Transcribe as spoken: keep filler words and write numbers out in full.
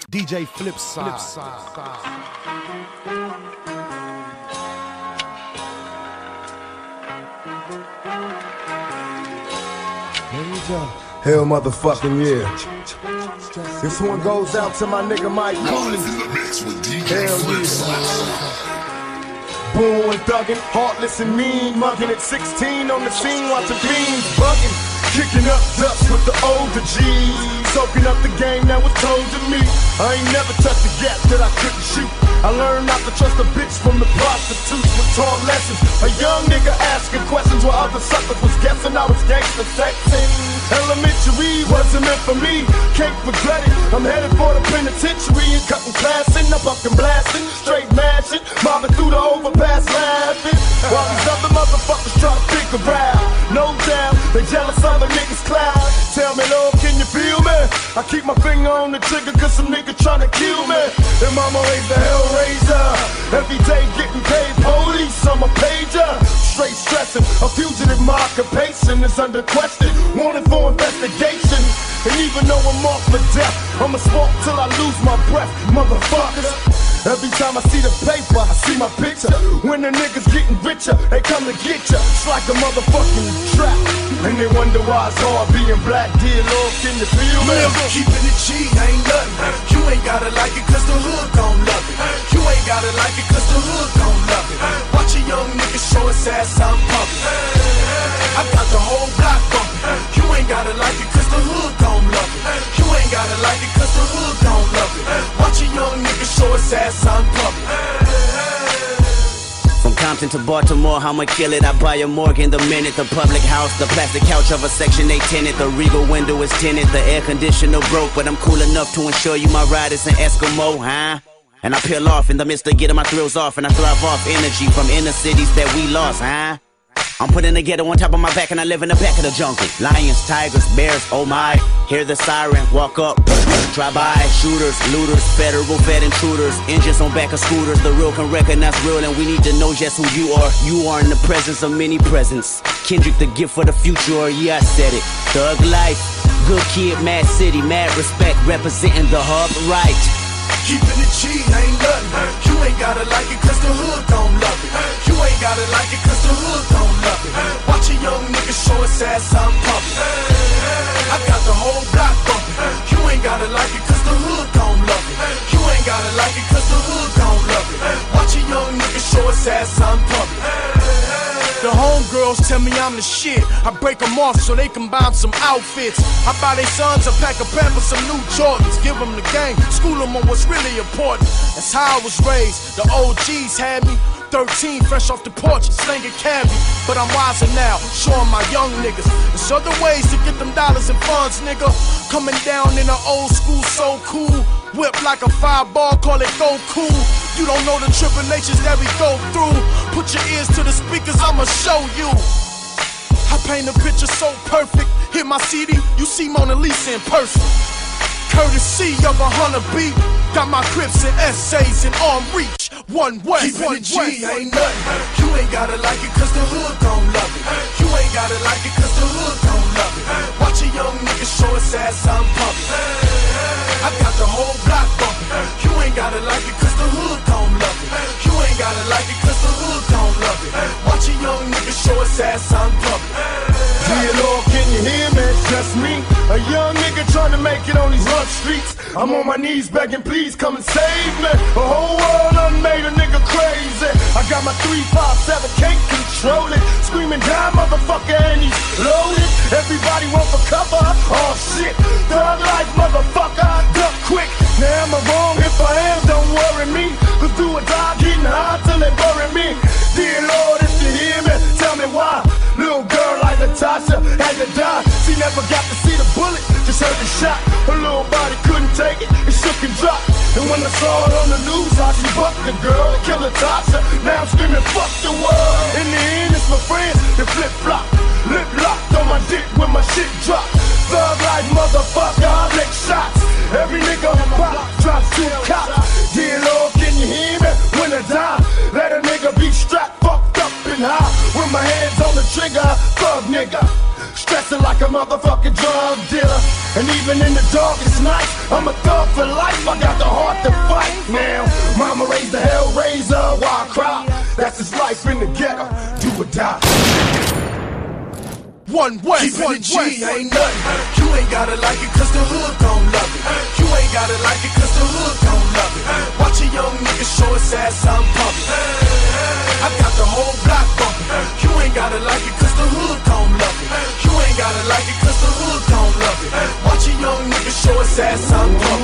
D J Flipside. Flipside. Hell motherfucking yeah. This one goes out to my nigga Mike Cooley. Hell yeah. Born thuggin', heartless and mean, muggin' at sixteen on the scene, watching beans buggin'. Kicking up dust with the older G's, soaking up the game that was told to me. I ain't never touched a gap that I couldn't shoot. I learned not to trust a bitch from the prostitutes with taught lessons. A young nigga asking questions while other suckers was guessing I was gangster sexing. Elementary wasn't meant for me, can't regret it. I'm headed for the penitentiary and cutting class in, I'm fucking blasting, straight mashing, mobbing through the overpass laughing. While these other motherfuckers try to figure out, no doubt, they jealous of a nigga's cloud. Tell me, Lord, can you feel me? I keep my finger on the trigger cause some nigga tryna kill me. And mama raised the hellraiser, every day getting paid, police, I'm a pager. Straight stressing, a fugitive, my occupation is under question, wanted for investigation. And even though I'm off for death, I'ma smoke till I lose my breath, motherfuckers. Every time I see the paper, I see my picture. When the niggas getting richer, they come to get ya. It's like a motherfucking trap. And they wonder why it's hard being black. Dear Lord, can you feel me? Keeping it G ain't nothing. You ain't gotta like it cause the hood gon' love it. You ain't gotta like it cause the hood gon' love it. Watch a young nigga show his ass out in public. I got the whole block bumping. You ain't gotta like it cause the hood gon' love it. You ain't gotta like it cause the hood gon' love it. Watch a young nigga show his ass out in public. From Compton to Baltimore, I'ma kill it. I buy a morgue the minute. The public house, the plastic couch of a Section eight tenant. The Regal window is tinted. The air conditioner broke, but I'm cool enough to ensure you my ride is an Eskimo, huh? And I peel off in the midst of getting my thrills off, and I thrive off energy from inner cities that we lost, huh? I'm putting the ghetto on top of my back and I live in the back of the jungle. Lions, tigers, bears, oh my. Hear the siren, walk up, drive by. Shooters, looters, federal fed intruders. Engines on back of scooters, the real can recognize real. And we need to know just who you are. You are in the presence of many presents. Kendrick, the gift for the future, or yeah, I said it. Thug life, good kid, mad city, mad respect. Representing the hub right. Keeping it G ain't nothing. You ain't gotta like it cause the hood gon' love it. You ain't gotta like it cause the hood gon' love it. Watch a young nigga show his ass out in public. I got the whole block bumping. You ain't gotta like it cause the hood gon' love it. You ain't gotta like it cause the hood gon' love it. Watch a young nigga show his ass out in public. The homegirls tell me I'm the shit. I break them off so they can buy them some outfits. I buy their sons a pack of Pampers, some new Jordans. Give them the game, school them on what's really important. That's how I was raised. The O Gs had me thirteen, fresh off the porch, slinging candy. But I'm wiser now, showing my young niggas there's other ways to get them dollars and funds, nigga. Coming down in an old school, so cool. Whip like a fireball, call it go cool. You don't know the tribulations that we go through. Put your ears to the speakers, I'ma show you. I paint a picture so perfect. Hit my C D, you see Mona Lisa in person. Courtesy of a hunter beat. Got my Crips and essays in arm reach. One way, one way, ain't nothing. You ain't gotta like it cause the hood gon' love it. You ain't gotta like it cause the hood gon' love it. Watch a young nigga show his ass out in public. I got the whole block bumping. You ain't gotta like it cause the hood gon' love it. You ain't gotta like it cause the hood gon' love it. Watch a young nigga show his ass out in public. Dear Lord, can you hear me? It's just me, a young nigga trying to make it on these rough streets. I'm on my knees begging, please come and save me. The whole world done made a nigga crazy. I got my three five seven, can't control it. Screaming down, motherfucker, and he's loaded. Everybody want for cover, oh shit. Thug life, motherfucker, duck quick. Now am I wrong? If I am, don't worry me. Cause do or die, getting high till they bury me. Dear Lord, if you hear me, tell me why. Little girl like Natasha had to die. She never got to see the bullet, just heard the shot. Her little body couldn't take it, it shook and dropped. And when I saw it on the news, how she bucked the girl and killed Natasha. Now I'm screaming, fuck the world. In the end, it's my friends that flip flop. Lip locked on my dick when my shit drop. Thug life, motherfucker, I lick shots. Every nigga on my block drops two cops. Dear Lord, can you hear me? When I die, let a nigga be strapped, fucked up and high. With my hands on the trigger, thug nigga. Stressing like a motherfucking drug dealer. And even in the darkest nights, I'm a thug for life. I got the heart to fight. Now, mama raised the hell raiser while I cry. That's his life in the ghetto. Do or die. One West, Keeping one it G West. Ain't nothing. You ain't gotta like it cause the hood don't love it. You ain't gotta like it cause the hood don't love it. Watch a young nigga show his ass, I'm pumping. I got the whole block bumping. You ain't gotta like it